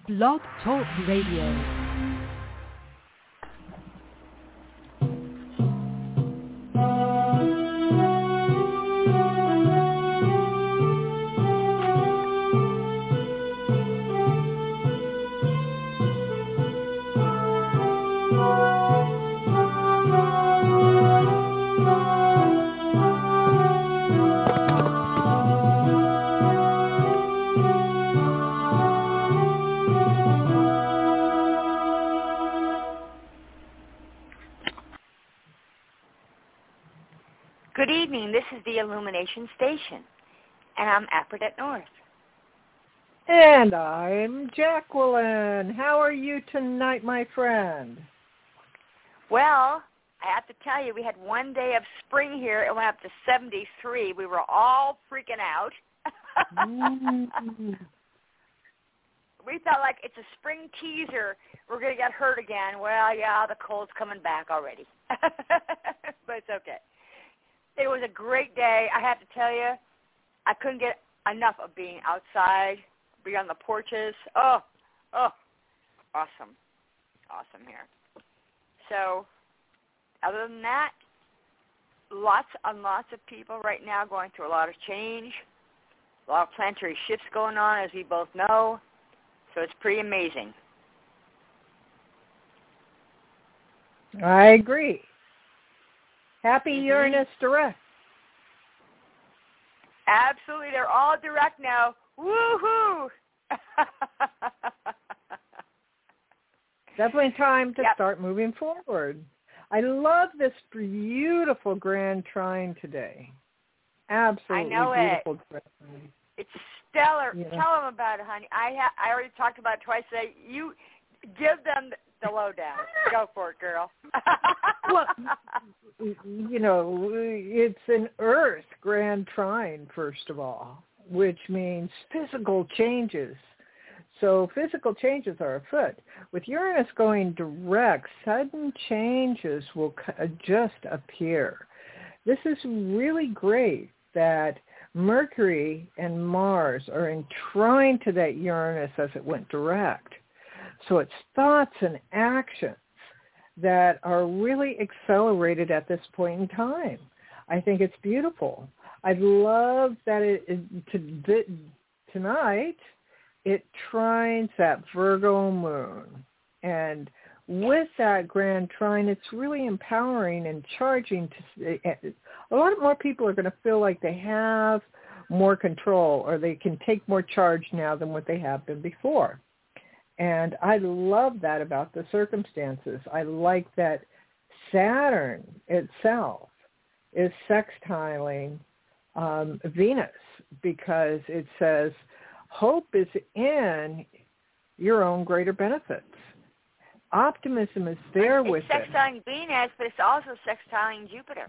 Blog Talk Radio. Good evening. This is the Illumination Station, and I'm Aphrodite North. And I'm Jacqueline. How are you tonight, my friend? Well, I have to tell you, we had one day of spring here. It went up to 73. We were all freaking out. We felt like it's a spring teaser. We're going to get hurt again. Well, yeah, the cold's coming back already. But it's okay. It was a great day. I have to tell you, I couldn't get enough of being outside, being on the porches. Oh, awesome here. So, other than that, lots and lots of people right now going through a lot of change, a lot of planetary shifts going on, as we both know. So it's pretty amazing. I agree. Happy Uranus direct. Absolutely. They're all direct now. Woohoo! Definitely time to start moving forward. I love this beautiful grand trine today. Absolutely I know beautiful. It's stellar. Yeah. Tell them about it, honey. I already talked about it twice today. You give them the lowdown. Go for it, girl. Well, you know, it's an Earth grand trine, first of all, which means physical changes. So physical changes are afoot. With Uranus going direct, sudden changes will just appear. This is really great that Mercury and Mars are in trine to that Uranus as it went direct. So it's thoughts and actions that are really accelerated at this point in time. I think it's beautiful. I love that tonight it trines that Virgo moon. And with that grand trine, it's really empowering and charging. A lot more people are going to feel like they have more control or they can take more charge now than what they have been before. And I love that about the circumstances. I like that Saturn itself is sextiling Venus because it says hope is in your own greater benefits. Optimism is there with it. It's sextiling Venus, but it's also sextiling Jupiter.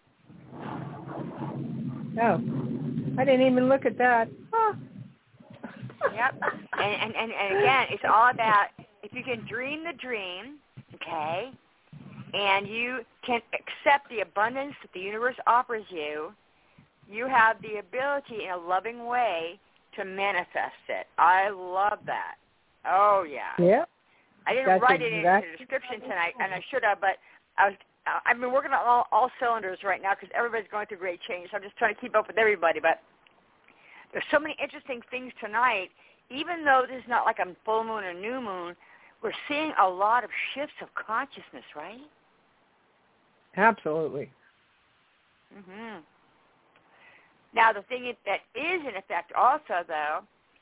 Oh, I didn't even look at that. Oh. Yep. And again, it's all about if you can dream the dream, okay, and you can accept the abundance that the universe offers you, you have the ability in a loving way to manifest it. I love that. Oh, yeah. Yeah. I didn't write it into the description tonight, and I should have, but I've been working on all cylinders right now because everybody's going through great change, so I'm just trying to keep up with everybody, but there's so many interesting things tonight. Even though this is not like a full moon or new moon, we're seeing a lot of shifts of consciousness, right? Absolutely. Mm-hmm. Now, the thing that is in effect also, though,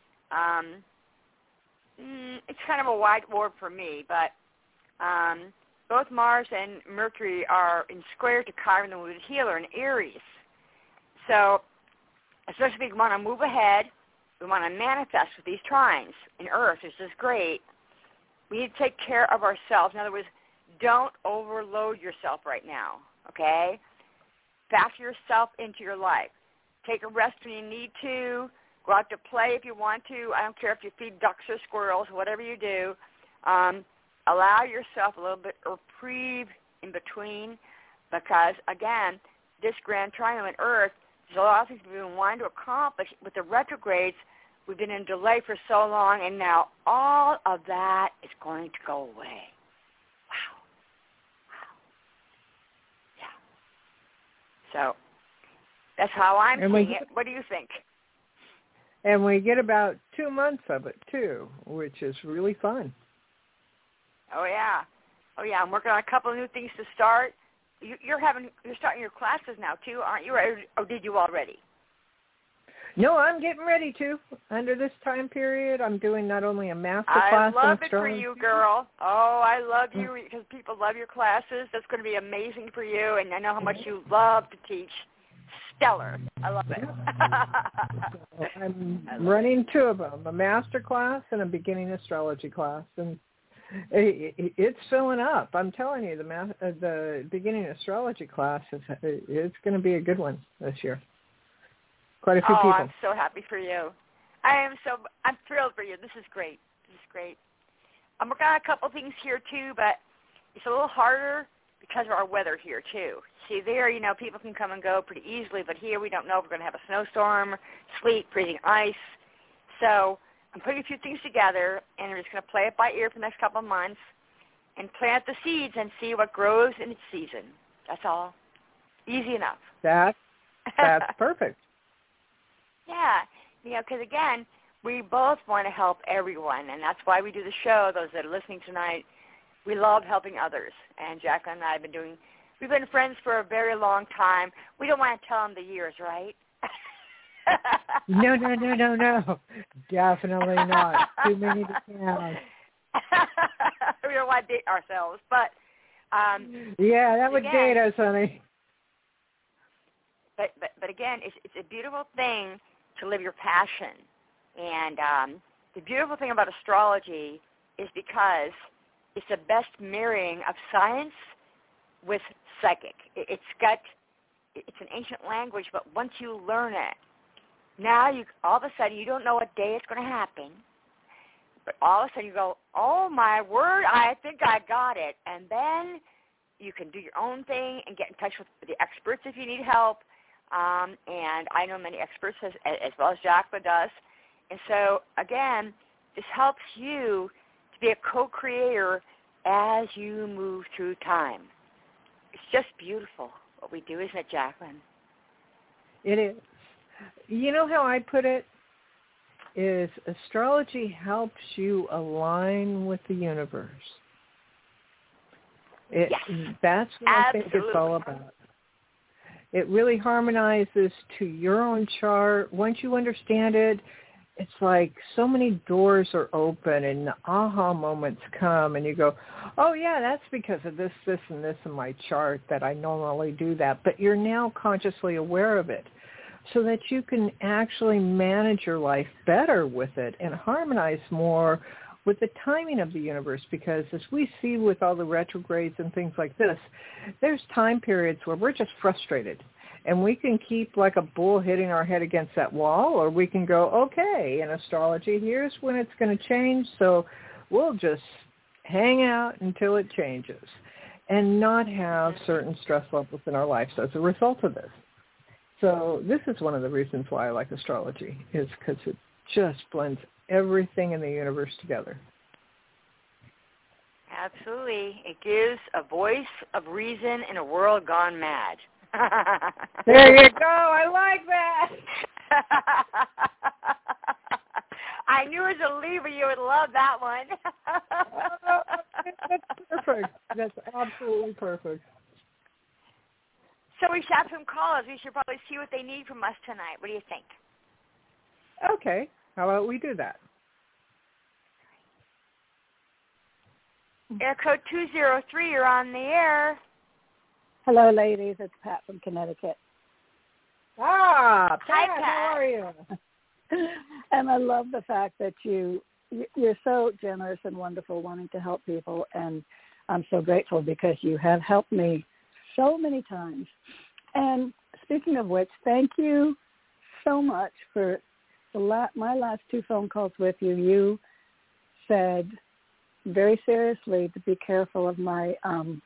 it's kind of a wide word for me, but both Mars and Mercury are in square to Chiron, the wounded healer, in Aries. So, especially if we want to move ahead, we want to manifest with these trines in Earth, which is great. We need to take care of ourselves. In other words, don't overload yourself right now, okay? Factor yourself into your life. Take a rest when you need to. Go out to play if you want to. I don't care if you feed ducks or squirrels, whatever you do. Allow yourself a little bit of reprieve in between because, again, this grand trine on Earth, there's a lot of things we've been wanting to accomplish. With the retrogrades, We've been in delay for so long, and now all of that is going to go away. Wow. Yeah. So that's how I'm seeing it. What do you think? And we get about 2 months of it, too, which is really fun. Oh, yeah. I'm working on a couple of new things to start. You're starting your classes now, too, aren't you? Or did you already? No, I'm getting ready to. Under this time period, I'm doing not only a master class. I love it for you, girl. Oh, I love you because people love your classes. That's going to be amazing for you, and I know how much you love to teach. Stellar. I love it. I'm running 2 of them, a master class and a beginning astrology class, and it's filling up. I'm telling you, the beginning astrology class it's going to be a good one this year. Quite a few people. I'm so happy for you. I'm thrilled for you. This is great. I'm working on a couple things here too, but it's a little harder because of our weather here too. See, there, people can come and go pretty easily, but here we don't know if we're going to have a snowstorm, sleet, freezing ice. So I'm putting a few things together, and we're just going to play it by ear for the next couple of months and plant the seeds and see what grows in its season. That's all. Easy enough. That's perfect. Yeah, because again, we both want to help everyone, and that's why we do the show. Those that are listening tonight, we love helping others. And Jacqueline and I we've been friends for a very long time. We don't want to tell them the years, right? No. Definitely not. Too many to count. We don't want to date ourselves, but yeah, that would date us, honey. But again, it's a beautiful thing to live your passion. And the beautiful thing about astrology is because it's the best marrying of science with psychic. It's an ancient language, but once you learn it, now all of a sudden you don't know what day it's going to happen, but all of a sudden you go, oh my word, I think I got it. And then you can do your own thing and get in touch with the experts if you need help. And I know many experts as well as Jacqueline does. And so, again, this helps you to be a co-creator as you move through time. It's just beautiful what we do, isn't it, Jacqueline? It is. You know how I put it? Is astrology helps you align with the universe. Yes. That's what I think it's all about. It really harmonizes to your own chart. Once you understand it, it's like so many doors are open and the aha moments come and you go, oh, yeah, that's because of this, and this in my chart that I normally do that. But you're now consciously aware of it so that you can actually manage your life better with it and harmonize more with the timing of the universe, because as we see with all the retrogrades and things like this, there's time periods where we're just frustrated. And we can keep like a bull hitting our head against that wall, or we can go, okay, in astrology, here's when it's going to change, so we'll just hang out until it changes and not have certain stress levels in our lives as a result of this. So this is one of the reasons why I like astrology, is because it just blends everything in the universe together. Absolutely. It gives a voice of reason in a world gone mad. There you go. I like that. I knew as a Libra you would love that one. That's perfect. That's absolutely perfect. So we should have some callers. We should probably see what they need from us tonight. What do you think? Okay. How about we do that? Air code 203, you're on the air. Hello, ladies. It's Pat from Connecticut. Pat, Hi, Pat. How are you? And I love the fact that you're so generous and wonderful wanting to help people, and I'm so grateful because you have helped me so many times. And speaking of which, thank you so much for my last 2 phone calls with you. You said very seriously to be careful of my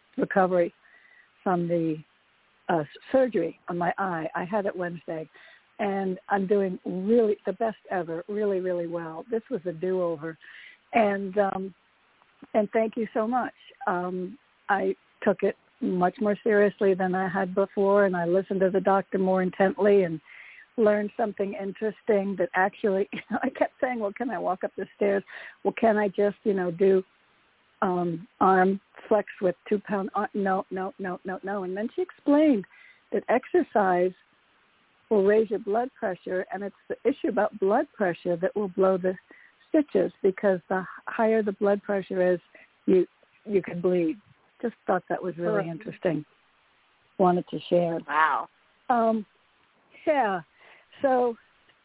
recovery from the surgery on my eye. I had it Wednesday, and I'm doing really the best ever, really, really well. This was a do-over, and thank you so much. I took it much more seriously than I had before, and I listened to the doctor more intently and learned something interesting that actually, I kept saying, well, can I walk up the stairs? Well, can I just, do arm flex with 2-pound arm? No. And then she explained that exercise will raise your blood pressure, and it's the issue about blood pressure that will blow the stitches, because the higher the blood pressure is, you can bleed. Just thought that was really interesting. Wanted to share. Wow. Yeah. So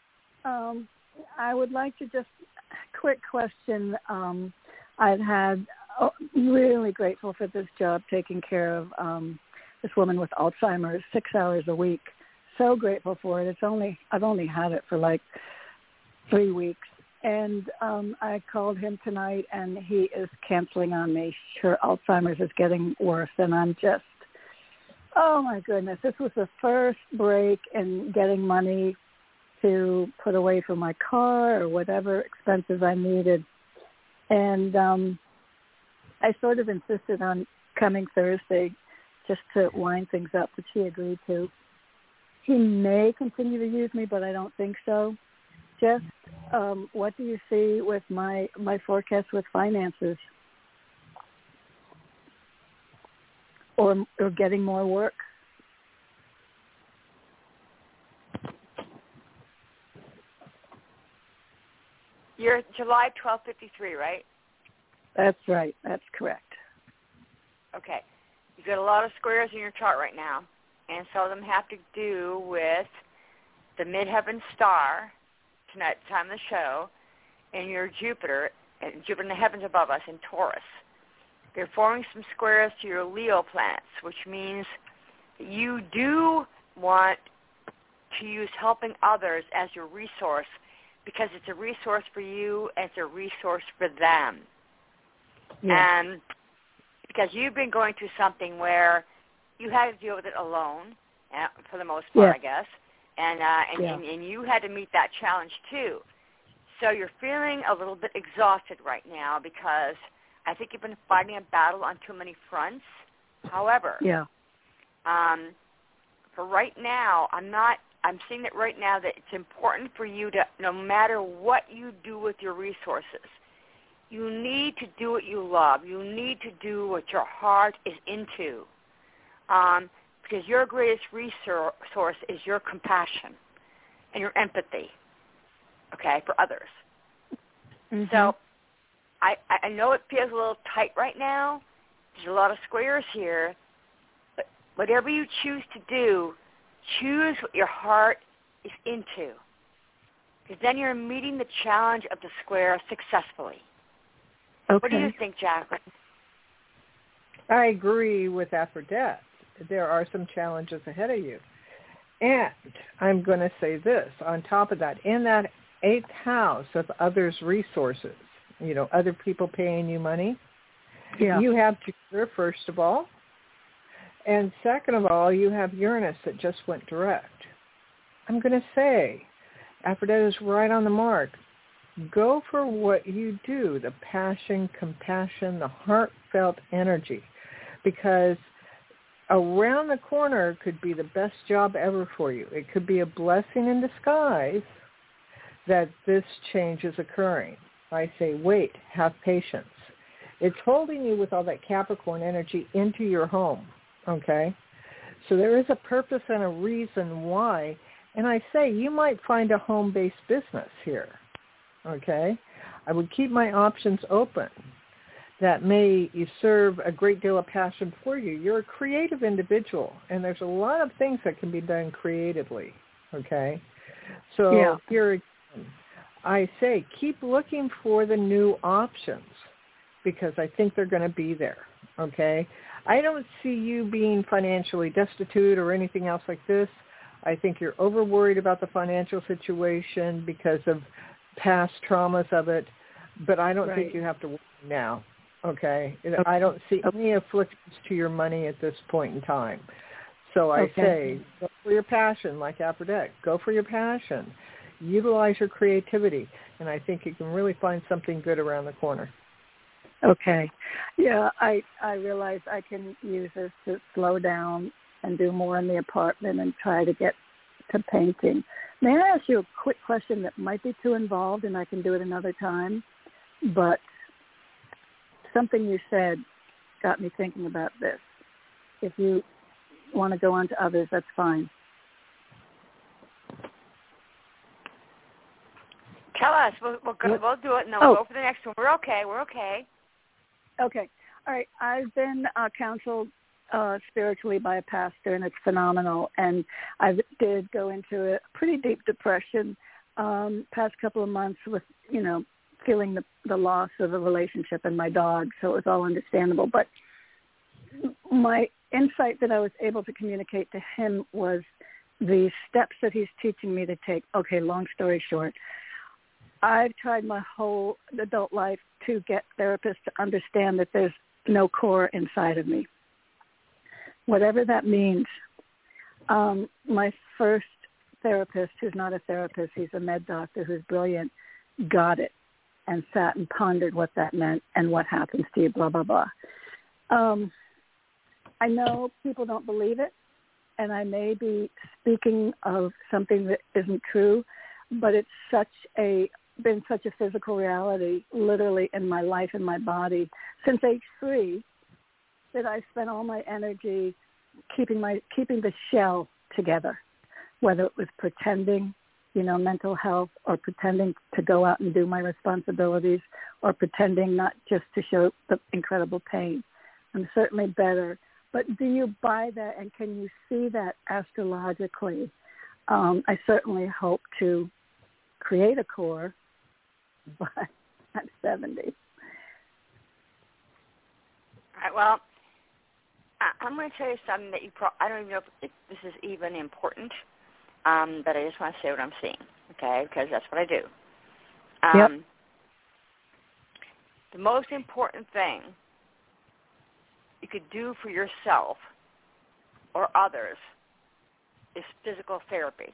I would like to just, quick question. I've had, really grateful for this job taking care of this woman with Alzheimer's 6 hours a week. So grateful for it. I've only had it for like 3 weeks. And I called him tonight, and he is canceling on me. Her Alzheimer's is getting worse, and I'm just, oh, my goodness. This was the first break in getting money to put away for my car or whatever expenses I needed. And I sort of insisted on coming Thursday just to wind things up, but she agreed to. He may continue to use me, but I don't think so. Just what do you see with my forecast with finances, or getting more work? You're July 1253, right? That's right. That's correct. Okay. You've got a lot of squares in your chart right now, and some of them have to do with the midheaven star tonight, time of the show, and your Jupiter in the heavens above us in Taurus. They're forming some squares to your Leo planets, which means that you do want to use helping others as your resource, because it's a resource for you and it's a resource for them. Yeah. And because you've been going through something where you had to deal with it alone, for the most part, I guess, and you had to meet that challenge too. So you're feeling a little bit exhausted right now, because I think you've been fighting a battle on too many fronts. However, for right now, I'm seeing that right now that it's important for you to, no matter what you do with your resources, you need to do what you love. You need to do what your heart is into, because your greatest resource is your compassion and your empathy, okay, for others. Mm-hmm. So I know it feels a little tight right now. There's a lot of squares here, but whatever you choose to do, choose what your heart is into, because then you're meeting the challenge of the square successfully. Okay. What do you think, Jacqueline? I agree with Aphrodite. There are some challenges ahead of you. And I'm going to say this, on top of that, in that 8th house of others' resources, other people paying you money, you have Jupiter, first of all. And second of all, you have Uranus that just went direct. I'm going to say, Aphrodite is right on the mark. Go for what you do, the passion, compassion, the heartfelt energy, because around the corner could be the best job ever for you. It could be a blessing in disguise that this change is occurring. I say, wait, have patience. It's holding you with all that Capricorn energy into your home, okay? So there is a purpose and a reason why. And I say you might find a home-based business here, okay? I would keep my options open. That may serve a great deal of passion for you. You're a creative individual, and there's a lot of things that can be done creatively, okay? So here, I say keep looking for the new options, because I think they're going to be there, okay? I don't see you being financially destitute or anything else like this. I think you're over-worried about the financial situation because of past traumas of it, but I don't think you have to worry now. Okay, I don't see any afflictions to your money at this point in time. So I say, go for your passion, like Aphrodite. Go for your passion. Utilize your creativity, and I think you can really find something good around the corner. Okay. Yeah, I realize I can use this to slow down and do more in the apartment and try to get to painting. May I ask you a quick question that might be too involved, and I can do it another time? But something you said got me thinking about this. If you want to go on to others, that's fine. Tell us. We'll do it, and then we'll go for the next one. We're okay. Okay. All right. I've been counseled spiritually by a pastor, and it's phenomenal. And I did go into a pretty deep depression past couple of months with, feeling the loss of a relationship and my dog, so it was all understandable. But my insight that I was able to communicate to him was the steps that he's teaching me to take. Okay, long story short, I've tried my whole adult life to get therapists to understand that there's no core inside of me. Whatever that means. My first therapist, who's not a therapist, he's a med doctor who's brilliant, got it and sat and pondered what that meant and what happens to you, blah, blah, blah. I know people don't believe it, and I may be speaking of something that isn't true, but it's been such a physical reality, literally in my life and my body since age 3, that I spent all my energy keeping the shell together, whether it was pretending, mental health, or pretending to go out and do my responsibilities, or pretending not just to show the incredible pain. I'm certainly better. But do you buy that, and can you see that astrologically? I certainly hope to create a core, but I'm 70. All right, well, I'm going to tell you something that I don't even know if this is even important, but I just want to say what I'm seeing, okay, because that's what I do. Yep. The most important thing you could do for yourself or others is physical therapy,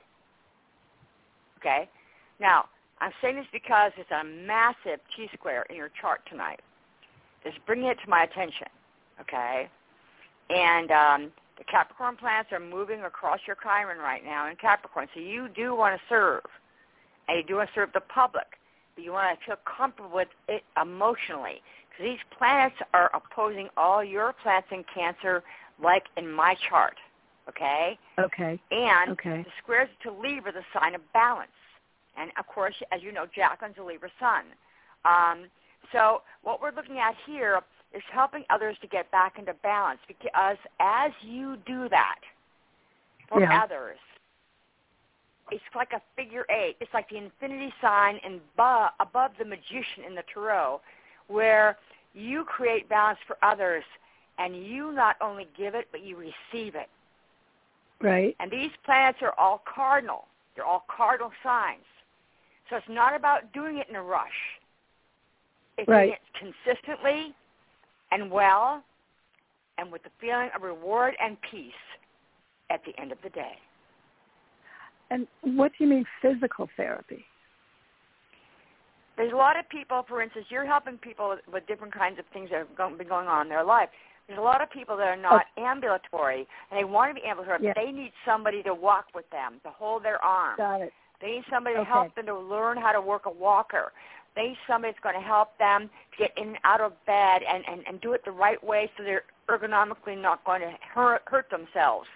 okay? Now, I'm saying this because it's a massive T-square in your chart tonight. Just bringing it to my attention, okay? And the Capricorn planets are moving across your Chiron right now in Capricorn. So you do want to serve, and you do want to serve the public, but you want to feel comfortable with it emotionally. Because these planets are opposing all your planets in Cancer, like in my chart, okay? Okay. And the squares to Libra, the sign of balance. And, of course, as you know, Jacqueline's a Libra sun. So what we're looking at here is helping others to get back into balance, because as you do that for others, it's like a figure 8. It's like the infinity sign above the magician in the tarot, where you create balance for others, and you not only give it, but you receive it. Right. And these planets are all cardinal. They're all cardinal signs. So it's not about doing it in a rush. It's doing it consistently and well, and with the feeling of reward and peace at the end of the day. And what do you mean physical therapy? There's a lot of people, for instance, you're helping people with different kinds of things that have been going on in their life. There's a lot of people that are not ambulatory, and they want to be ambulatory, but they need somebody to walk with them, to hold their arm. Got it. They need somebody to help them to learn how to work a walker. They need somebody that's going to help them to get in and out of bed and do it the right way, so they're ergonomically not going to hurt themselves.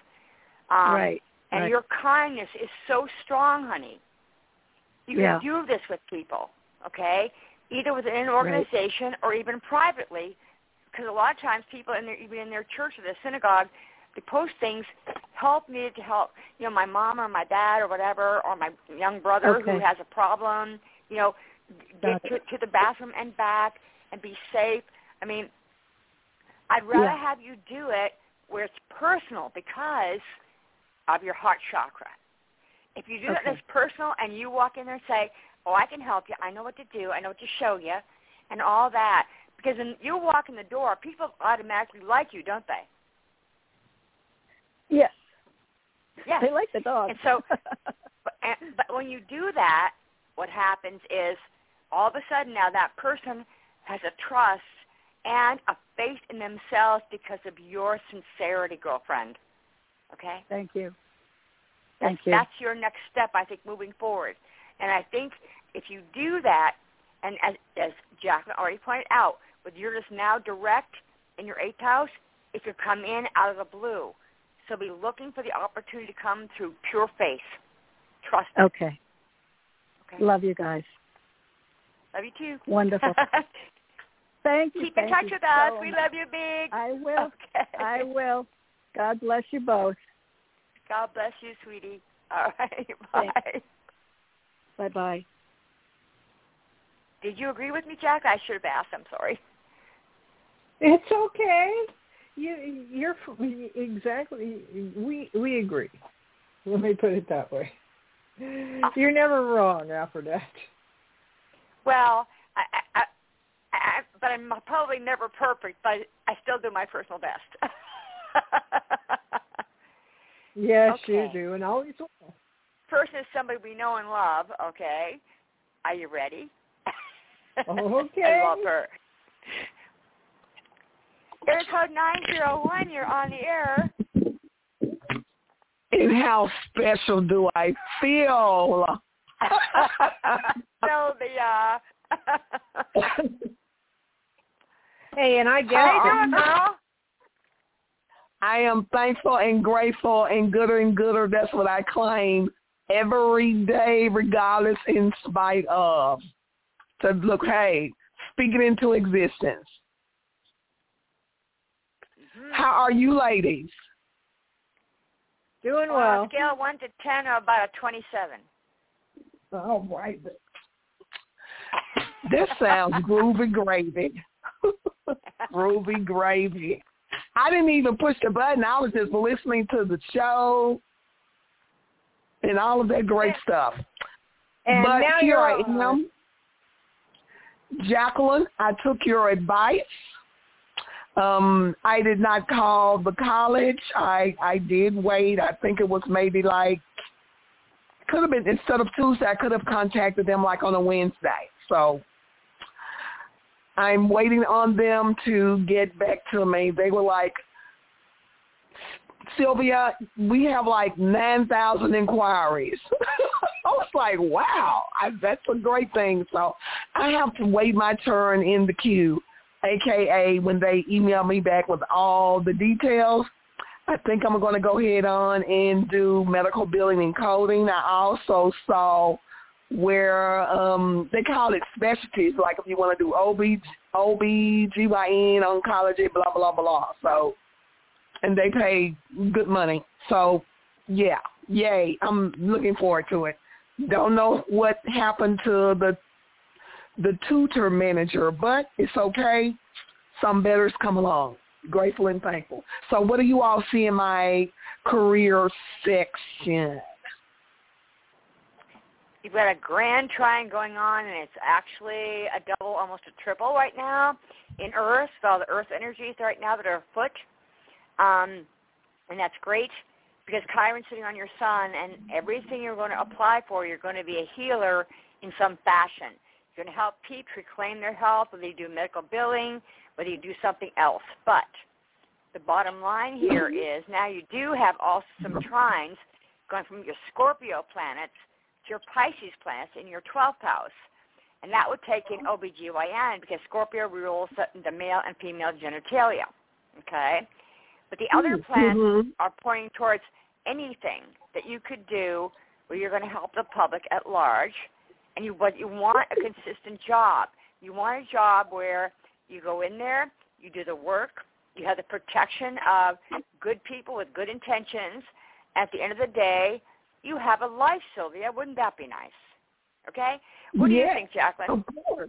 And your kindness is so strong, honey. You can do this with people, okay, either within an organization or even privately, because a lot of times people, even in their church or their synagogue, they post things, help me to help, my mom or my dad or whatever, or my young brother who has a problem, get to the bathroom and back and be safe. I mean, I'd rather have you do it where it's personal because of your heart chakra. If you do that as personal and you walk in there and say, oh, I can help you, I know what to do, I know what to show you, and all that, because when you walk in the door, people automatically like you, don't they? Yes. Yes. They like the dog. And so, but when you do that, what happens is all of a sudden now that person has a trust and a faith in themselves because of your sincerity, girlfriend. Okay? Thank you. That's your next step, I think, moving forward. And I think if you do that, and as Jacqueline already pointed out, with Uranus now direct in your 8th house, it could come in out of the blue. So be looking for the opportunity to come through pure faith. Trust it. Okay. Love you guys. Love you too. Wonderful. Thank you. Keep in touch with us. We love you big. I will. Okay. I will. God bless you both. God bless you, sweetie. All right. Bye. Bye-bye. Did you agree with me, Jack? I should have asked. I'm sorry. It's okay. You're exactly. We agree. Let me put it that way. You're never wrong, Aphrodite. Well, but I'm probably never perfect, but I still do my personal best. Yes, okay. You do, and always will. First is somebody we know and love, okay? Are you ready? Okay. I love her. Area code 901, you're on the air. And how special do I feel? Sylvia. Hey, and I guess how you doing, girl? I am thankful and grateful and gooder. That's what I claim every day, regardless, in spite of. To look, hey, speak it into existence. Mm-hmm. How are you ladies? Doing well. On a scale of 1 to 10, or about a 27. Oh, right. This sounds groovy gravy. Groovy gravy. I didn't even push the button. I was just listening to the show and all of that great stuff. And but now here I am. Jacqueline, I took your advice. I did not call the college. I did wait. I think it was maybe could have been, instead of Tuesday, I could have contacted them on a Wednesday. So I'm waiting on them to get back to me. They were like, Sylvia, we have 9,000 inquiries. I was like, wow, that's a great thing. So I have to wait my turn in the queue, a.k.a. when they email me back with all the details. I think I'm going to go ahead on and do medical billing and coding. I also saw where they call it specialties, like if you want to do OB, GYN, oncology, blah, blah, blah. So, and they pay good money. So, yeah, yay. I'm looking forward to it. Don't know what happened to the tutor manager, but it's okay. Some better's come along. Grateful and thankful. So what do you all see in my career section? You've got a grand trine going on, and it's actually a double, almost a triple right now in Earth, with all the Earth energies right now that are afoot. And that's great because Chiron's sitting on your sun, and everything you're going to apply for, you're going to be a healer in some fashion. You're going to help peeps reclaim their health, whether you do medical billing, whether you do something else. But the bottom line here is now you do have also some trines going from your Scorpio planets to your Pisces planets in your 12th house. And that would take in OBGYN because Scorpio rules the male and female genitalia. Okay? But the other planets are pointing towards anything that you could do where you're going to help the public at large. And you want a consistent job. You want a job where you go in there, you do the work, you have the protection of good people with good intentions. At the end of the day, you have a life, Sylvia. Wouldn't that be nice? Okay? What do you think, Jacqueline? Of course.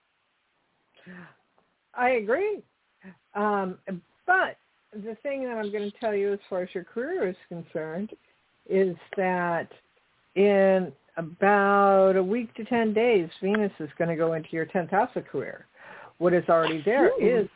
I agree. But the thing that I'm going to tell you as far as your career is concerned is that in about a week to 10 days, Venus is going to go into your 10th house of career. What is already there is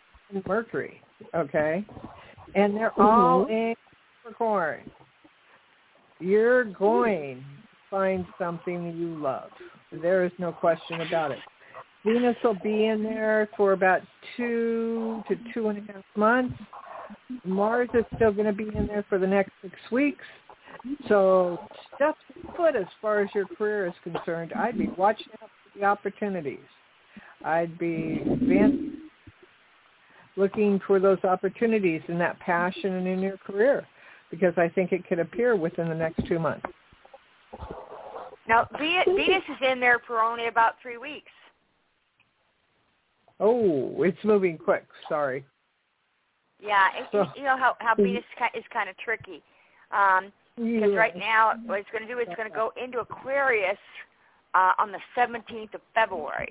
Mercury, okay? And they're all in Capricorn. You're going to find something you love. There is no question about it. Venus will be in there for about 2 to 2.5 months. Mars is still going to be in there for the next 6 weeks. So step foot as far as your career is concerned. I'd be watching out for the opportunities. I'd be looking for those opportunities and that passion in your career, because I think it could appear within the next 2 months. Now, Venus is in there for only about 3 weeks. Oh, it's moving quick. Sorry. Yeah, you know how Venus is kind of tricky. Because right now, what it's going to do is it's going to go into Aquarius on the 17th of February.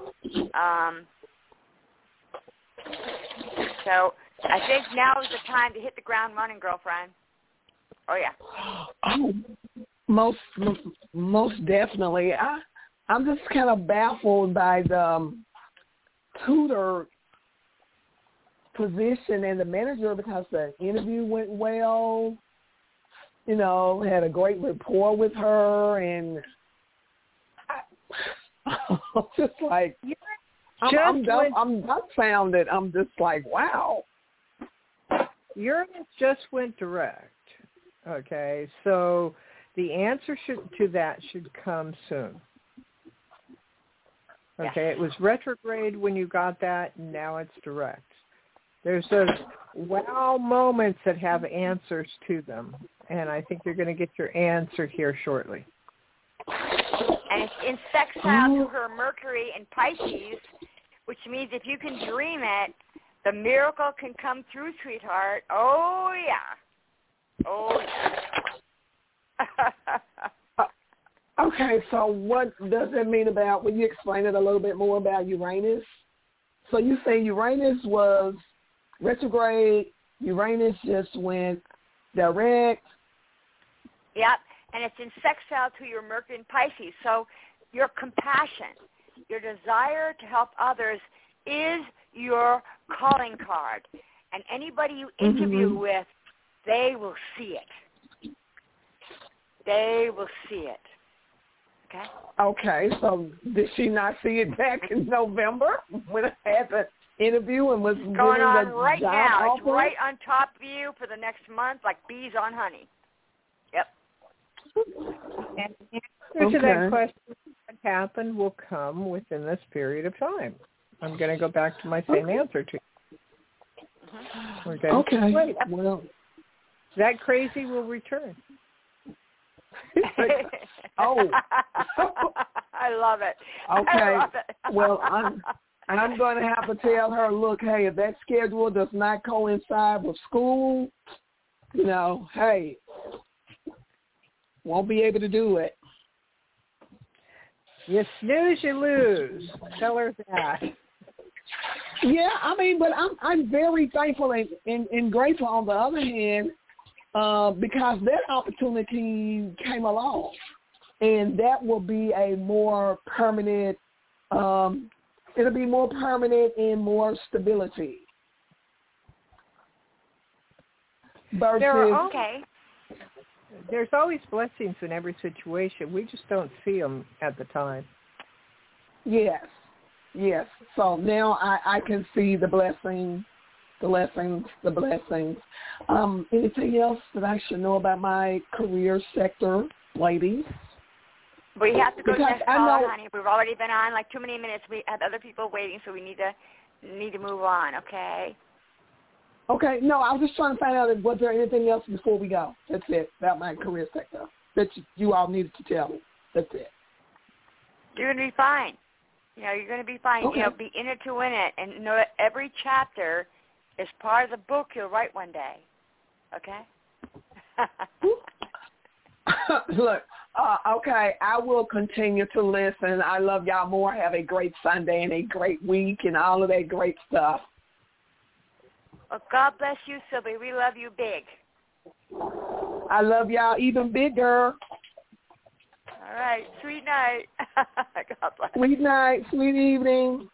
So I think now is the time to hit the ground running, girlfriend. Oh, yeah. Oh, most definitely. I'm just kind of baffled by the tutor position and the manager, because the interview went well. You know, had a great rapport with her, and I'm just like, I'm dumbfounded. I'm just like, wow. Uranus just went direct. Okay, so the answer to that should come soon. Okay, It was retrograde when you got that, and now it's direct. There's those wow moments that have answers to them, and I think you're going to get your answer here shortly. And it's in sextile to her Mercury in Pisces, which means if you can dream it, the miracle can come through, sweetheart. Oh, yeah. Oh, yeah. Okay, so what does that mean about, will you explain it a little bit more about Uranus? So you say Uranus was retrograde, Uranus just went direct. Yep, and it's in sextile to your Mercury in Pisces. So your compassion, your desire to help others is your calling card. And anybody you interview with, they will see it. They will see it. Okay? Okay, so did she not see it back in November when I had the interview and was going on right job now? offer? It's right on top of you for the next month, like bees on honey. Yep. And the answer to that question, what happened, will come within this period of time. I'm going to go back to my same answer to you. Okay. Wait, well, that crazy will return. Oh. I love it. Okay. I love it. Well, I'm going to have to tell her, look, hey, if that schedule does not coincide with school, you know, hey, won't be able to do it. You snooze, you lose. Tell her that. Yeah, I mean, but I'm very thankful and grateful on the other hand, because that opportunity came along, and that will be a more permanent, it'll be more permanent and more stability. There's always blessings in every situation. We just don't see them at the time. Yes. So now I can see the blessings. Anything else that I should know about my career sector, ladies? We have to go to the next call, honey. We've already been on like too many minutes. We have other people waiting, so we need to move on, okay? Okay, no, I was just trying to find out, was there anything else before we go? That's it, about my career sector that you all needed to tell me. That's it. You're going to be fine. You know, you're going to be fine. Okay. You know, be in it to win it, and know that every chapter is part of the book you'll write one day. Okay? Look, okay, I will continue to listen. I love y'all more. Have a great Sunday and a great week and all of that great stuff. Well, God bless you, Sylvie. We love you big. I love y'all even bigger. All right. Sweet night. God bless. Sweet night. Sweet evening.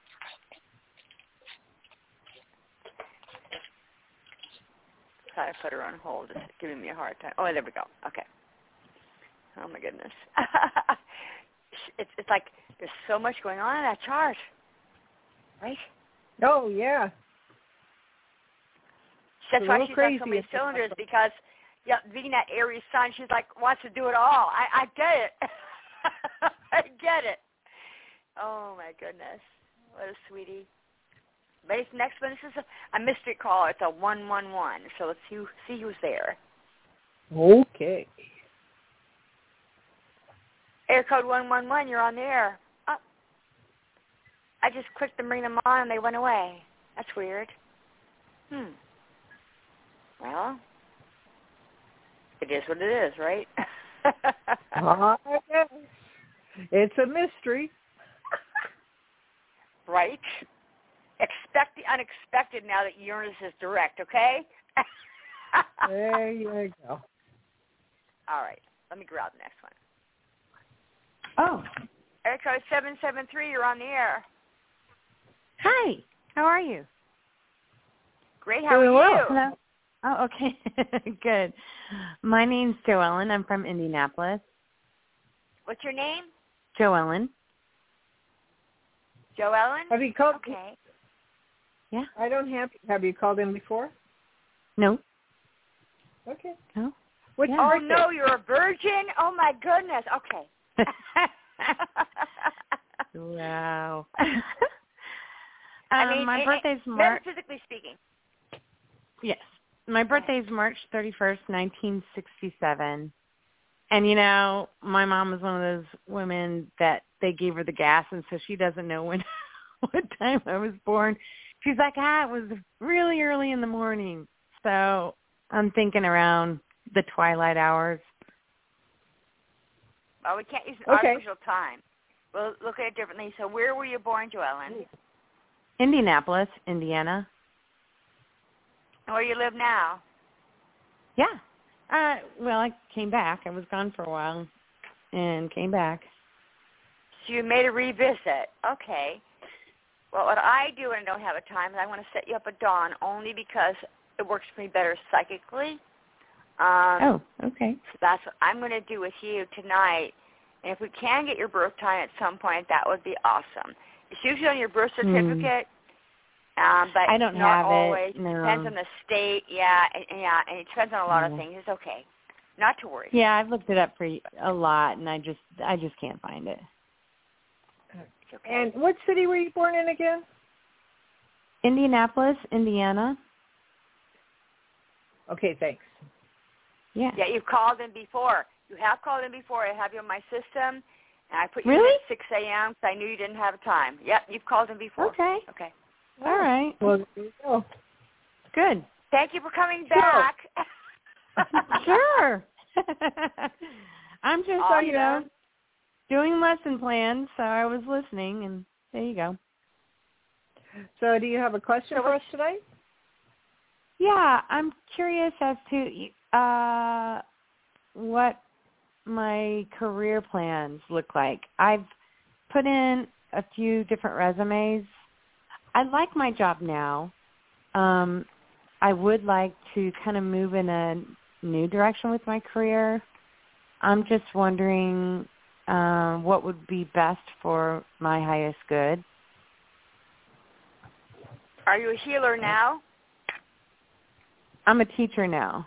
Sorry, I put her on hold. It's giving me a hard time. Oh, there we go. Okay. Oh, my goodness. It's like there's so much going on in that chart, right? Oh, yeah. That's why she's got so many cylinders, because being that Aries sun, she's like, wants to do it all. I get it. I get it. Oh, my goodness. What a sweetie. But this next one, this is a mystery call. It's a 111. So let's see who's there. Okay. Air code 111, you're on the air. Oh. I just clicked to bring them on, and they went away. That's weird. Well, it is what it is, right? Yes. It's a mystery. Right? Expect the unexpected now that Uranus is direct, okay? There you go. All right. Let me grab the next one. Oh. Air code 773, you're on the air. Hi. How are you? Great. How are you? Hello. Oh, okay. Good. My name's Joellen. I'm from Indianapolis. What's your name? Joellen. Joellen? Have you called? Okay. Yeah. I don't have you called in before? No. Okay. No. What's Oh, no, you're a virgin? Oh, my goodness. Okay. Wow. I mean, my birthday's March. Metaphysically speaking. Yes. My birthday's March 31st, 1967. And, you know, my mom was one of those women that they gave her the gas, and so she doesn't know what time I was born. She's like, it was really early in the morning. So I'm thinking around the twilight hours. Well, we can't use an artificial time. We'll look at it differently. So where were you born, Joellen? Indianapolis, Indiana. And where you live now? Yeah. Well, I came back. I was gone for a while and came back. So you made a revisit. Okay. Well, what I do when I don't have a time is I want to set you up at dawn only because it works for me better psychically. Okay. So that's what I'm going to do with you tonight. And if we can get your birth time at some point, that would be awesome. It's usually on your birth certificate, but I don't not have always. it. No. It depends on the state, and it depends on a lot of things. It's okay. Not to worry. Yeah, I've looked it up for a lot, and I just can't find it. Okay. And what city were you born in again? Indianapolis, Indiana. Okay, thanks. Yeah. Yeah, you've called in before. You have called in before. I have you on my system, and I put you Really? in at 6 a.m. because I knew you didn't have a time. Yep, you've called in before. Okay. Okay. All right. Well, there you go. Good. Thank you for coming back. Sure. I'm just, Awesome. doing lesson plans, so I was listening, and there you go. So do you have a question for us today? Yeah, I'm curious as to what my career plans look like. I've put in a few different resumes. I like my job now. I would like to kind of move in a new direction with my career. I'm just wondering what would be best for my highest good. Are you a healer now? I'm a teacher now.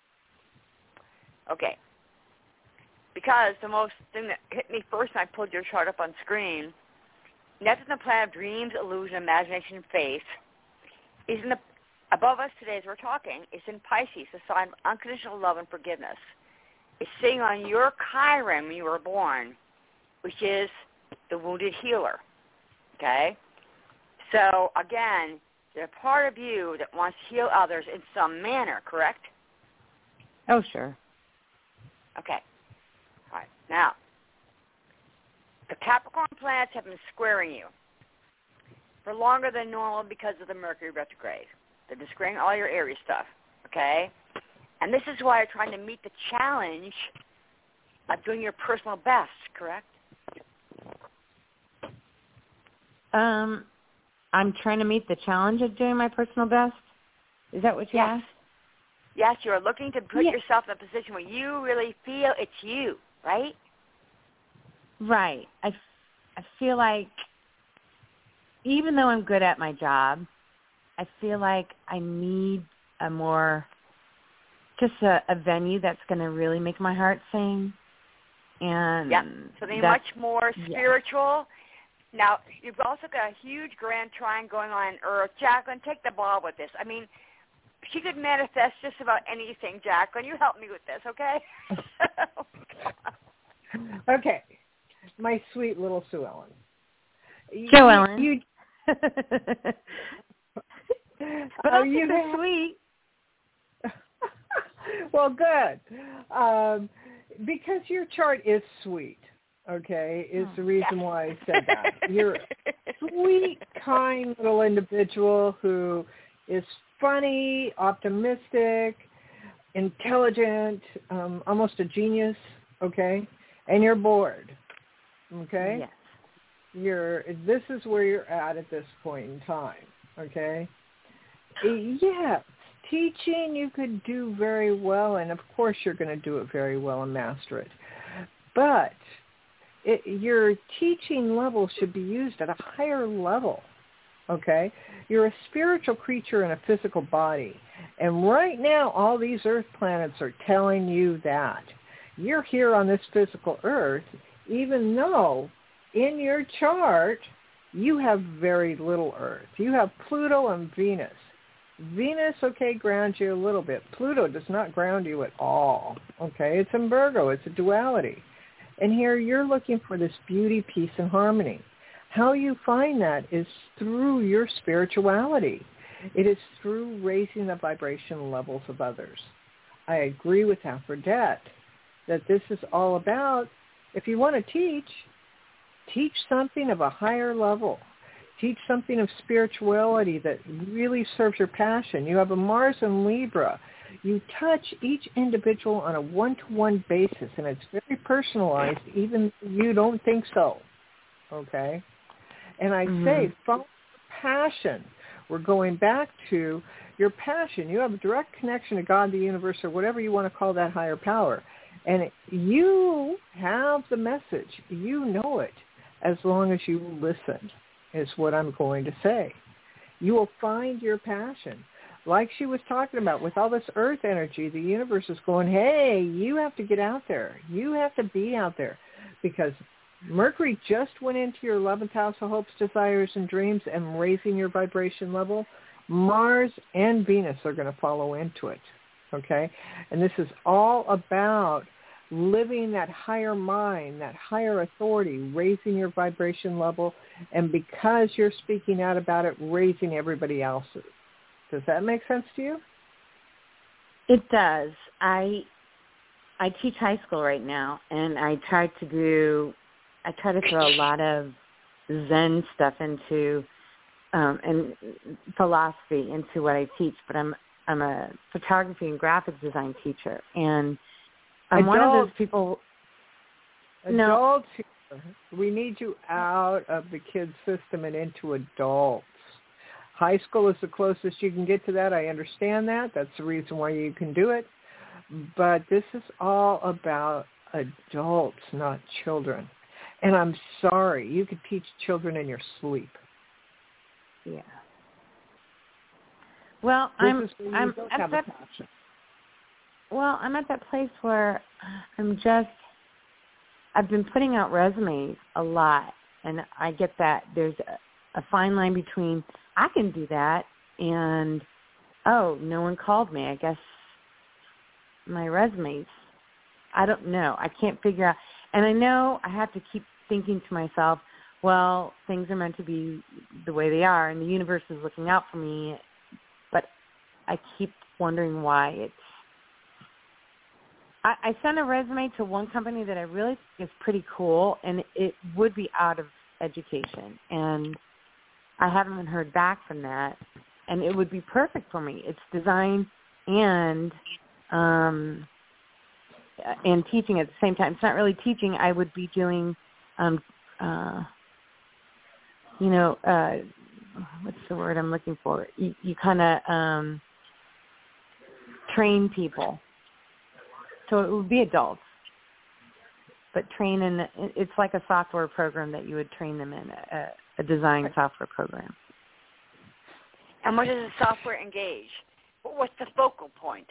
Okay. Because the most thing that hit me first when I pulled your chart up on screen, Neptune, the planet of dreams, illusion, imagination, and faith, is above us today as we're talking. It's in Pisces, the sign of unconditional love and forgiveness. It's sitting on your Chiron when you were born, which is the wounded healer. Okay? So, again, there's a part of you that wants to heal others in some manner, correct? Oh, sure. Okay. All right. Now, the Capricorn planets have been squaring you for longer than normal because of the Mercury retrograde. They're just squaring all your Aries stuff, okay? And this is why you're trying to meet the challenge of doing your personal best, correct? I'm trying to meet the challenge of doing my personal best. Is that what you asked? Yes, you're looking to put yourself in a position where you really feel it's you. right? Right. I feel like even though I'm good at my job, I feel like I need a venue that's going to really make my heart sing. And yeah, something much more spiritual. Now, you've also got a huge grand trine going on in Earth. Jacqueline, take the ball with this. I mean, she could manifest just about anything, Jacqueline. You help me with this, okay? Okay. My sweet little Sue Ellen. Joe Ellen. But also so sweet. Well, good. Because your chart is sweet, okay, is the reason why I said that. You're a sweet, kind little individual who is funny, optimistic, intelligent, almost a genius, okay, and you're bored, okay? Yes. This is where you're at this point in time, okay? Yes, teaching you could do very well, and of course you're going to do it very well and master it. But your teaching level should be used at a higher level, okay? You're a spiritual creature in a physical body. And right now, all these earth planets are telling you that. You're here on this physical earth, even though in your chart, you have very little earth. You have Pluto and Venus. Venus, okay, grounds you a little bit. Pluto does not ground you at all, okay? It's in Virgo. It's a duality. And here you're looking for this beauty, peace, and harmony. How you find that is through your spirituality. It is through raising the vibrational levels of others. I agree with Aphrodite that this is all about, if you want to teach something of a higher level. Teach something of spirituality that really serves your passion. You have a Mars in Libra. You touch each individual on a one-to-one basis, and it's very personalized, even if you don't think so, okay? And I say, follow your passion. We're going back to your passion. You have a direct connection to God, the universe, or whatever you want to call that higher power. And you have the message. You know it as long as you listen, is what I'm going to say. You will find your passion. Like she was talking about, with all this earth energy, the universe is going, hey, you have to get out there. You have to be out there. Because Mercury just went into your 11th house of hopes, desires, and dreams and raising your vibration level. Mars and Venus are going to follow into it, okay? And this is all about living that higher mind, that higher authority, raising your vibration level, and because you're speaking out about it, raising everybody else's. Does that make sense to you? It does. I teach high school right now, and I try to throw a lot of Zen stuff into and philosophy into what I teach. But I'm a photography and graphics design teacher, and I'm one of those people. Adults, we need you out of the kids system and into adults. High school is the closest you can get to that. I understand that. That's the reason why you can do it. But this is all about adults, not children. And I'm sorry, you could teach children in your sleep. Yeah. Well, I'm at that place where I've been putting out resumes a lot, and I get that there's a fine line between I can do that and, oh, no one called me. I guess my resumes, I don't know. I can't figure out. And I know I have to keep thinking to myself, well, things are meant to be the way they are, and the universe is looking out for me. But I keep wondering why I sent a resume to one company that I really think is pretty cool, and it would be out of education. And I haven't heard back from that, and it would be perfect for me. It's design and teaching at the same time. It's not really teaching. I would be doing, what's the word I'm looking for? You kind of train people. So it would be adults. but train in. It's like a software program that you would train them in, a design software program. And what does the software engage? What's the focal point?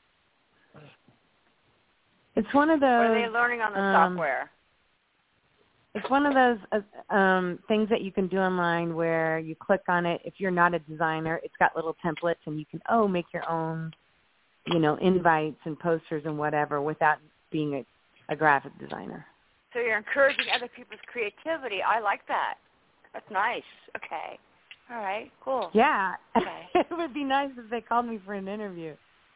It's one of those. What are they learning on the software? It's one of those things that you can do online where you click on it. If you're not a designer, it's got little templates, and you can make your own, invites and posters and whatever without being a graphic designer. So you're encouraging other people's creativity. I like that. That's nice. Okay. All right. Cool. Yeah. Okay. It would be nice if they called me for an interview.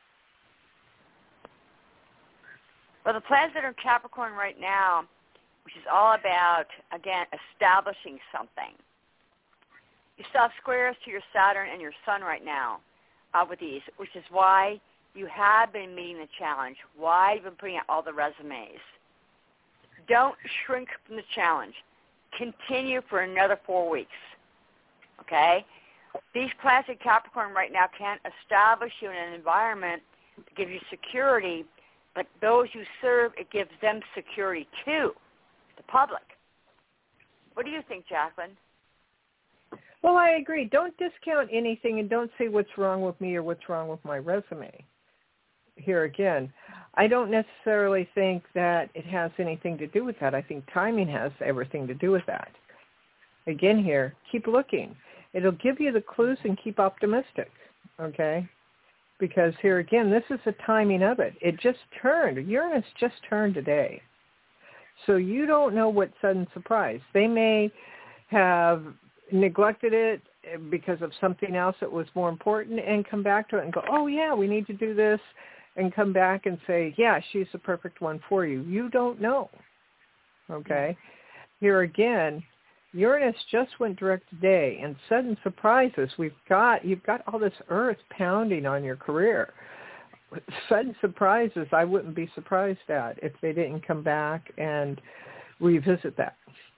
Well, the planets that are in Capricorn right now, which is all about, again, establishing something. You still have squares to your Saturn and your Sun right now with these, which is why you have been meeting the challenge, why you've been putting out all the resumes. Don't shrink from the challenge. Continue for another 4 weeks, okay? These planets in Capricorn right now can't establish you in an environment to give you security, but those you serve, it gives them security too. The public. What do you think, Jacqueline? Well, I agree. Don't discount anything and don't say what's wrong with me or what's wrong with my resume. Here again, I don't necessarily think that it has anything to do with that. I think timing has everything to do with that. Again here, keep looking. It'll give you the clues and keep optimistic, okay? Because here again, this is the timing of it. It just turned. Uranus just turned today. So you don't know what sudden surprise. They may have neglected it because of something else that was more important and come back to it and go, oh, yeah, we need to do this, and come back and say, yeah, she's the perfect one for you. You don't know, okay? Here again, Uranus just went direct today, and sudden surprises. You've got all this earth pounding on your career. Sudden surprises, I wouldn't be surprised at if they didn't come back and revisit that.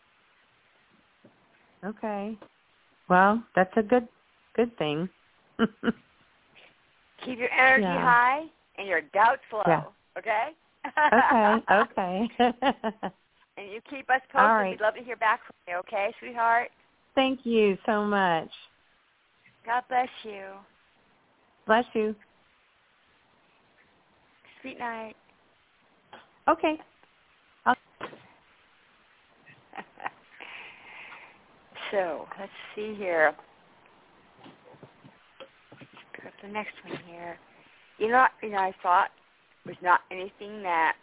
Okay. Well, that's a good thing. Keep your energy high and your doubts low, okay? Okay. And you keep us posted. All right. We'd love to hear back from you, okay, sweetheart? Thank you so much. God bless you. Bless you. Sweet night. Okay. So, let's see here. Let's pick up the next one here. I thought was not anything that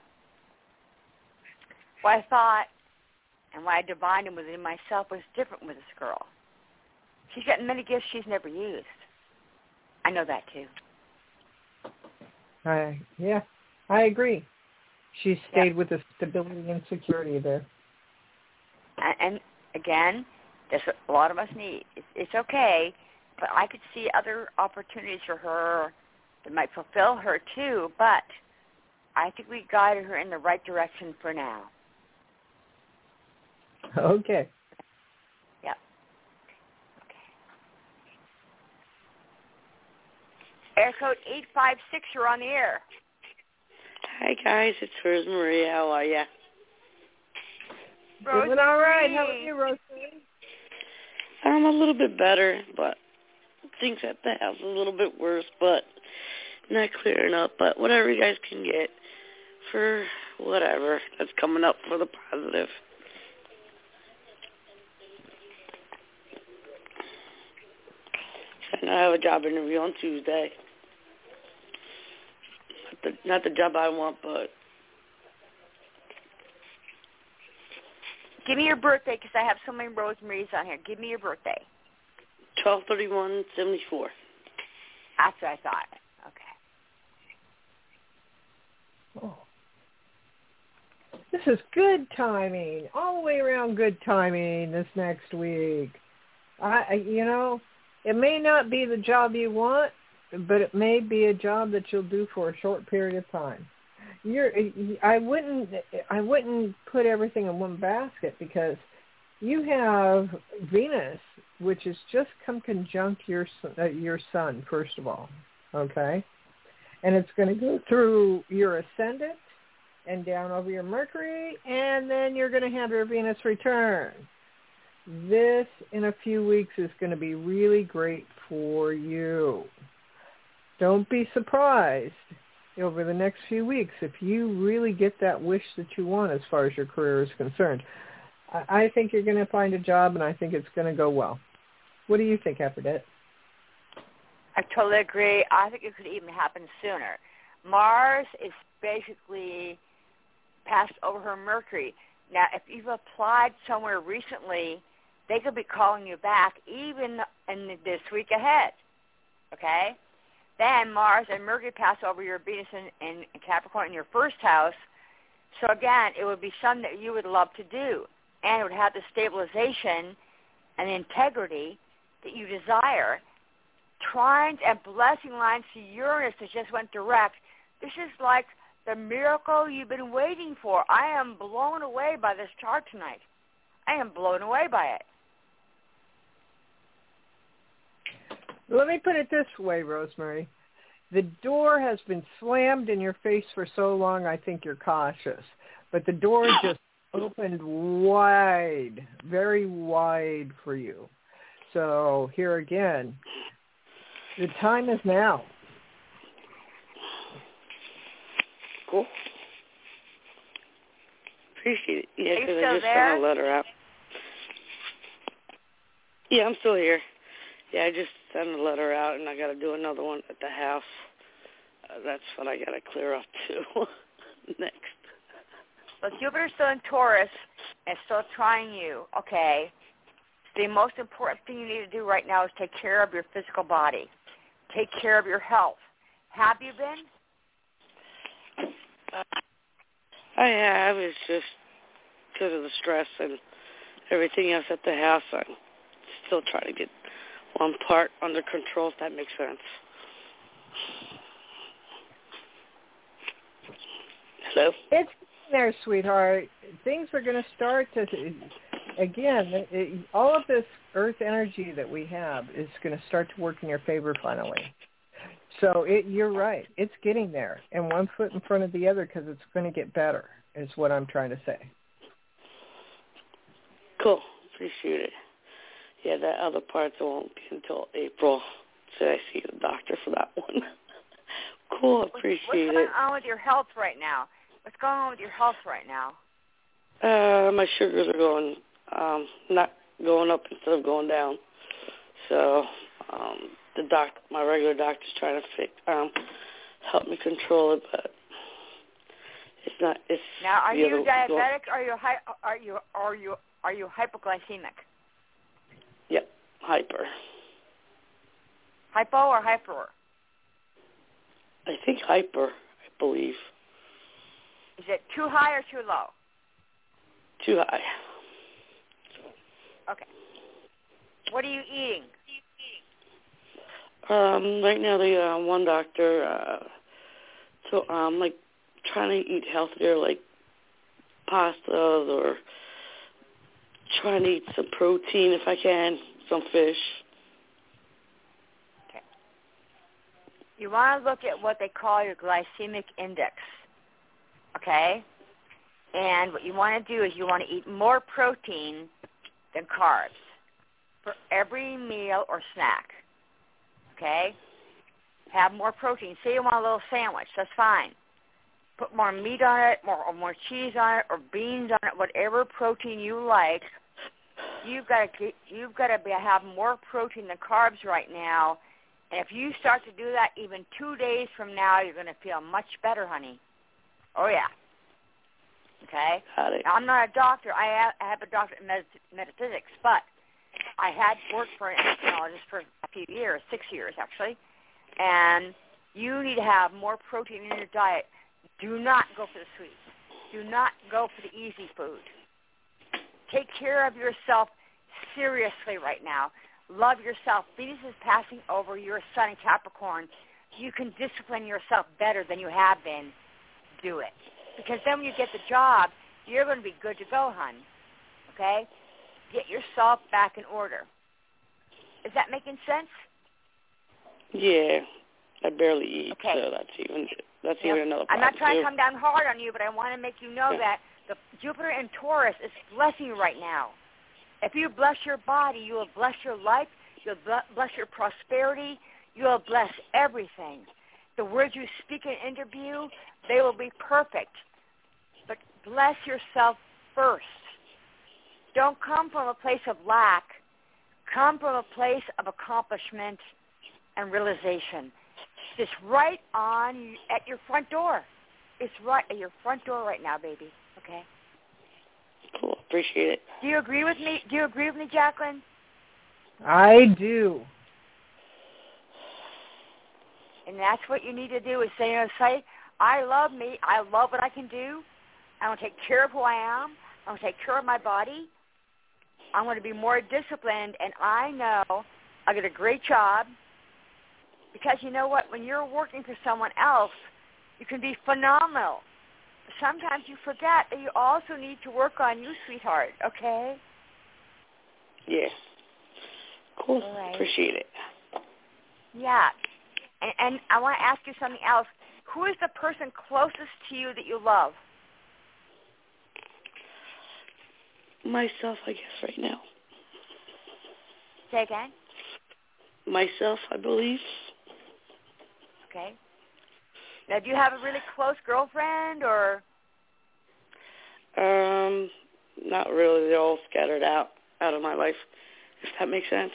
what I thought and what I divined within myself was different with this girl. She's got many gifts she's never used. I know that too. I agree. She stayed with the stability and security there. And again, that's what a lot of us need. It's okay, but I could see other opportunities for her that might fulfill her too, but I think we guided her in the right direction for now. Okay. Yep. Okay. Air code 856, you're on the air. Hi, guys. It's Rose Marie. How are you? Doing all right. How are you, Rosemary? I'm a little bit better, but things at the house a little bit worse, but not clearing up. But whatever you guys can get for whatever that's coming up for the positive. And I have a job interview on Tuesday. Not the job I want, but... Give me your birthday, because I have so many Rosemaries on here. Give me your birthday. 12/31/74. That's what I thought. Okay. Oh. This is good timing. All the way around good timing this next week. It may not be the job you want, but it may be a job that you'll do for a short period of time. I wouldn't put everything in one basket, because you have Venus, which has just come conjunct your sun, first of all, okay? And it's going to go through your ascendant and down over your Mercury, and then you're going to have your Venus return. This, in a few weeks, is going to be really great for you. Don't be surprised over the next few weeks if you really get that wish that you want as far as your career is concerned. I think you're going to find a job, and I think it's going to go well. What do you think, Aphrodite? I totally agree. I think it could even happen sooner. Mars is basically passed over her Mercury. Now, if you've applied somewhere recently, they could be calling you back even in this week ahead, okay? Then Mars and Mercury pass over your Venus in Capricorn in your first house. So, again, it would be something that you would love to do, and it would have the stabilization and integrity that you desire. Trines and blessing lines to Uranus that just went direct. This is like the miracle you've been waiting for. I am blown away by this chart tonight. I am blown away by it. Let me put it this way, Rosemary. The door has been slammed in your face for so long, I think you're cautious. But the door just opened wide, very wide for you. So here again, the time is now. Cool. Appreciate it. Yeah, because I just there? sent a letter out. Yeah, I'm still here. Yeah, I just sent a letter out, and I got to do another one at the house. That's what I got to clear up too next. Well, Jupiter's still in Taurus and still trying you. Okay. The most important thing you need to do right now is take care of your physical body. Take care of your health. Have you been? I have. It's just because of the stress and everything else at the house. I'm still trying to get one part under control, if that makes sense. Hello? It's there, sweetheart. Things are going to start to, again, all of this earth energy that we have is going to start to work in your favor finally. So you're right. It's getting there. And one foot in front of the other because it's going to get better is what I'm trying to say. Cool. Appreciate it. Yeah, that other part won't be until April. So I see the doctor for that one. Cool. Appreciate it. What's going on with your health right now? What's going on with your health right now? My sugars are going, not going up instead of going down. So my regular doctor's trying to help me control it, but it's not. It's now, are you diabetic? Or are you hypoglycemic? Yep, hyper. Hypo or hyper? I think hyper, I believe. Is it too high or too low? Too high. Okay. What are you eating? Right now, the one doctor, so I'm like trying to eat healthier, like pastas, or trying to eat some protein if I can, some fish. Okay. You want to look at what they call your glycemic index, okay? And what you want to do is you want to eat more protein than carbs for every meal or snack, okay? Have more protein. Say you want a little sandwich, that's fine. Put more meat on it, more cheese on it, or beans on it, whatever protein you like. You've got to have more protein than carbs right now. And if you start to do that, even 2 days from now, you're going to feel much better, honey. Oh, yeah. Okay? Now, I'm not a doctor. I have a doctorate in metaphysics, but I had worked for an endocrinologist for a few years, 6 years, actually. And you need to have more protein in your diet. Do not go for the sweets. Do not go for the easy food. Take care of yourself seriously right now. Love yourself. Venus is passing over your sun in Capricorn. You can discipline yourself better than you have been. Do it. Because then when you get the job, you're going to be good to go, hon. Okay? Get yourself back in order. Is that making sense? Yeah. I barely eat, okay. so that's even That's even another problem, I'm not trying too. to come down hard on you, but I want to make you know that the Jupiter in Taurus is blessing you right now. If you bless your body, you will bless your life, you'll bless your prosperity, you will bless everything. The words you speak in an interview, they will be perfect. But bless yourself first. Don't come from a place of lack. Come from a place of accomplishment and realization. It's right on at your front door. It's right at your front door right now, baby. Okay? Cool. Appreciate it. Do you agree with me? Do you agree with me, Jacqueline? I do. And that's what you need to do is say, I love me. I love what I can do. I want to take care of who I am. I want to take care of my body. I want to be more disciplined, and I know I'll get a great job. Because you know what? When you're working for someone else, you can be phenomenal. Sometimes you forget that you also need to work on you, sweetheart, okay? Yeah. Cool. All right. Appreciate it. Yeah. And I want to ask you something else. Who is the person closest to you that you love? Myself, I guess, right now. Say again? Myself, I believe. Okay. Now, do you have a really close girlfriend or? Not really. They're all scattered out of my life, if that makes sense.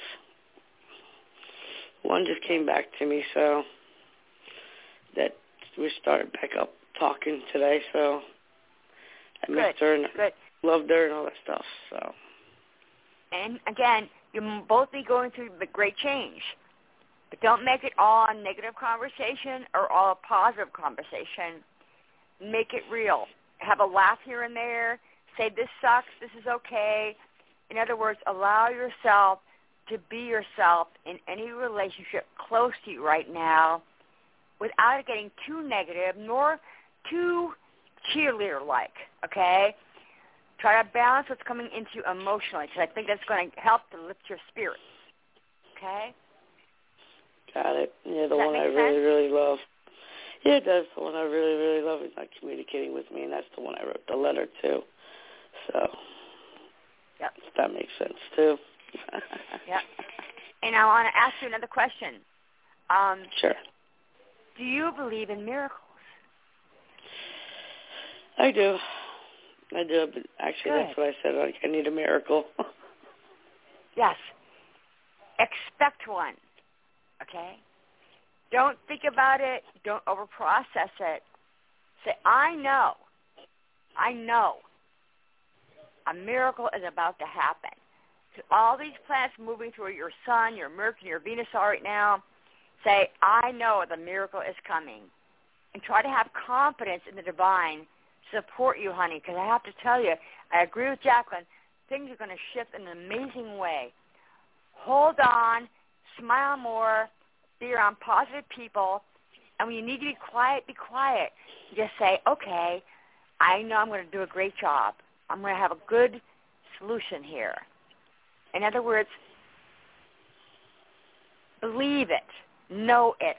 One just came back to me, so that we started back up talking today, so I missed her and loved her and all that stuff. So. And again, you both be going through the great change. But don't make it all a negative conversation or all a positive conversation. Make it real. Have a laugh here and there. Say, this sucks, this is okay. In other words, allow yourself to be yourself in any relationship close to you right now without it getting too negative nor too cheerleader-like, okay? Try to balance what's coming into you emotionally because I think that's going to help to lift your spirits, okay? Got it. Yeah, the Does that one I make really, sense? really love. Yeah, it does. The one I really, really love is not communicating with me, and that's the one I wrote the letter to. So, yep. That makes sense, too. Yep. And I want to ask you another question. Sure. Do you believe in miracles? I do. But actually, Good. That's what I said. Like, I need a miracle. Yes. Expect one. Okay? Don't think about it. Don't overprocess it. Say, I know a miracle is about to happen. So all these planets moving through your sun, your Mercury, your Venus are right now, say, I know the miracle is coming. And try to have confidence in the divine support you, honey, because I have to tell you, I agree with Jacqueline, things are going to shift in an amazing way. Hold on, smile more, be around positive people, and when you need to be quiet, be quiet. Just say, okay, I know I'm going to do a great job. I'm going to have a good solution here. In other words, believe it, know it.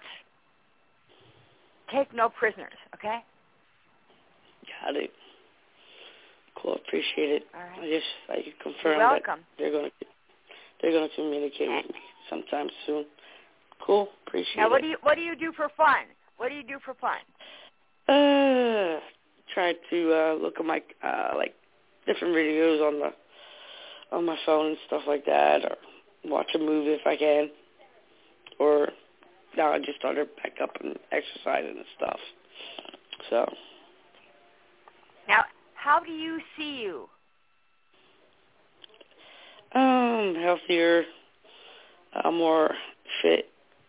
Take no prisoners, okay? Got it. Cool, appreciate it. All right. I can confirm You're welcome. that they're going to communicate with me sometime soon. Cool, appreciate now, it. Now, what do you do for fun? What do you do for fun? Try to look at my different videos on my phone and stuff like that, or watch a movie if I can. Or now I just started back up and exercising and stuff. So. Now, how do you see you? Healthier, more fit,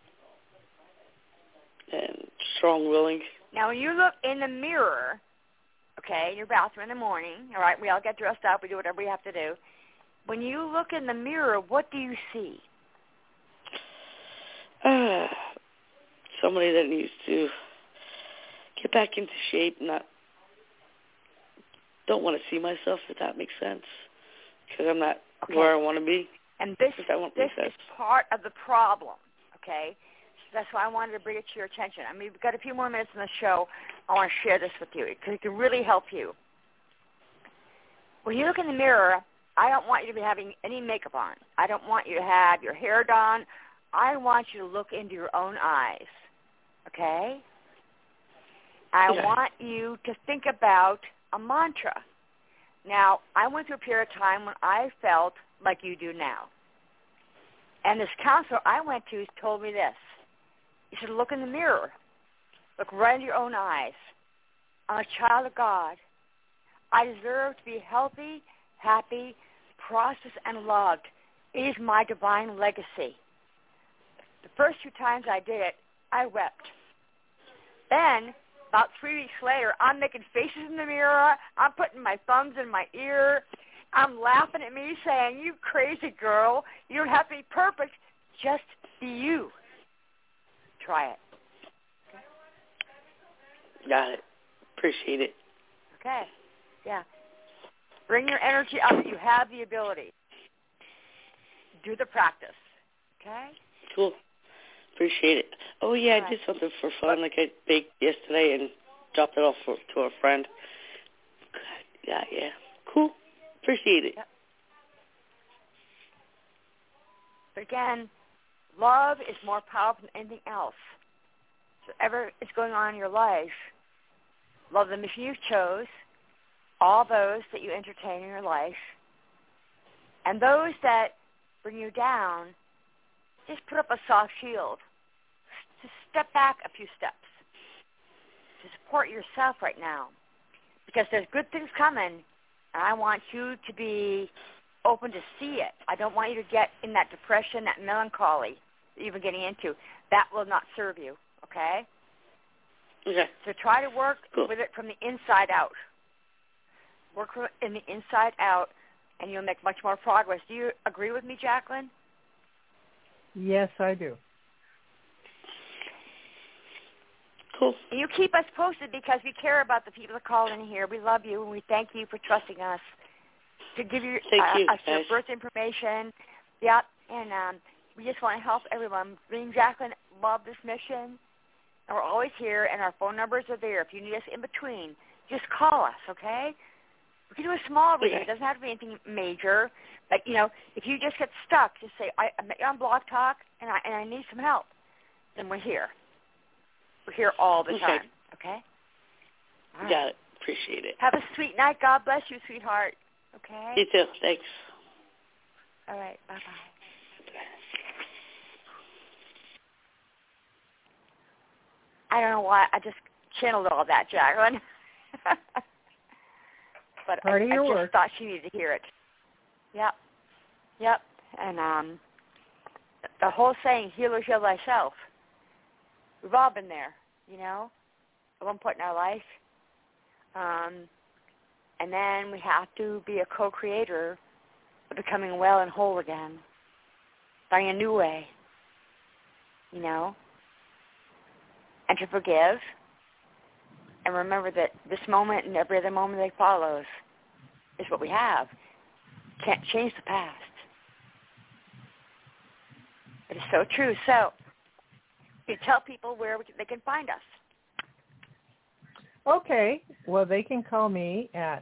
and strong-willing. Now, when you look in the mirror, okay, in your bathroom in the morning, all right, we all get dressed up, we do whatever we have to do. When you look in the mirror, what do you see? Somebody that needs to get back into shape, don't want to see myself, if that makes sense, because I'm not where I want to be. And this is part of the problem, okay? That's why I wanted to bring it to your attention. I mean, we've got a few more minutes in the show. I want to share this with you because it can really help you. When you look in the mirror, I don't want you to be having any makeup on. I don't want you to have your hair done. I want you to look into your own eyes, okay? I want you to think about a mantra. Now, I went through a period of time when I felt like you do now. And this counselor I went to told me this. You should look in the mirror. Look right into your own eyes. I'm a child of God. I deserve to be healthy, happy, prosperous, and loved. It is my divine legacy. The first few times I did it, I wept. Then, about 3 weeks later, I'm making faces in the mirror. I'm putting my thumbs in my ear. I'm laughing at me saying, you crazy girl. You don't have to be perfect. Just be you. Try it. Okay? Got it. Appreciate it. Okay. Yeah. Bring your energy up. You have the ability. Do the practice. Okay? Cool. Appreciate it. Oh, yeah, I did something for fun. Like I baked yesterday and dropped it off to a friend. Yeah. Cool. Appreciate it. Yep. But again, love is more powerful than anything else. So whatever is going on in your life, love the mission you chose, all those that you entertain in your life, and those that bring you down, just put up a soft shield. Just step back a few steps to support yourself right now, because there's good things coming, and I want you to be open to see it. I don't want you to get in that depression, that melancholy that you've been getting into. That will not serve you, okay? Okay. So try to work with it from the inside out. Work in the inside out, and you'll make much more progress. Do you agree with me, Jacqueline? Yes, I do. Cool. And you keep us posted because we care about the people that call in here. We love you, and we thank you for trusting us to give you, us your birth information. Yep, and we just want to help everyone. Me and Jacqueline love this mission, and we're always here, and our phone numbers are there. If you need us in between, just call us, okay? We can do a small reading. It doesn't have to be anything major. But, if you just get stuck, just say, I met you on Blog Talk, and I need some help. Then we're here. We're here all the time, okay? All right. Got it. Appreciate it. Have a sweet night. God bless you, sweetheart. Okay? You too. Thanks. All right. Bye-bye. I don't know why. I just channeled all that, Jacqueline. But I just thought she needed to hear it. Yep. And the whole saying, heal or heal thyself. We've all been there, at one point in our life. And then we have to be a co-creator of becoming well and whole again, finding a new way, and to forgive. And remember that this moment and every other moment that follows is what we have. Can't change the past. It is so true. So you tell people where they can find us. Okay. Well, they can call me at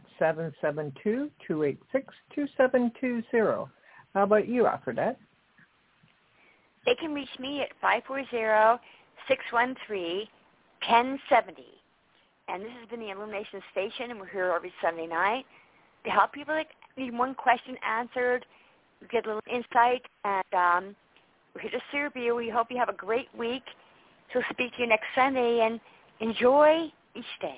772-286-2720. How about you, Aphrodite? They can reach me at 540-613-1070. And this has been the Illumination Station, and we're here every Sunday night to help people that need one question answered, get a little insight, and we're here to serve you. We hope you have a great week. So speak to you next Sunday, and enjoy each day.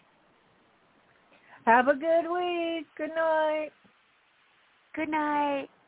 Have a good week. Good night. Good night.